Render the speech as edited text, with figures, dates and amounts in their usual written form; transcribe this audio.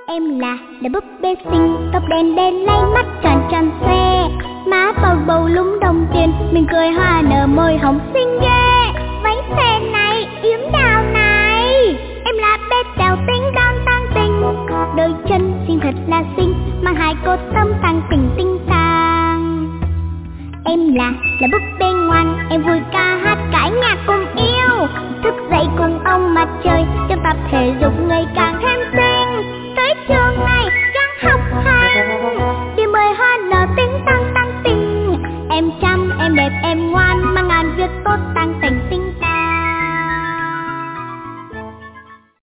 Em là búp bê xinh, tóc đen đen lay mắt tròn tròn xoe, má bầu bầu lúng đồng tiền, mình cười hoa nở môi hồng xinh ghê. Váy xe này, yếm đào này, em là bé tèo tinh đon tăng tình, đôi chân xinh thật là xinh, mang hai cột tông tăng tình tinh tàng. Em là búp bê ngoan, em vui ca hát cả nhà cùng yêu, thức dậy cùng ông mặt trời, trong tập thể dục ngày càng thêm xinh. Tới trường này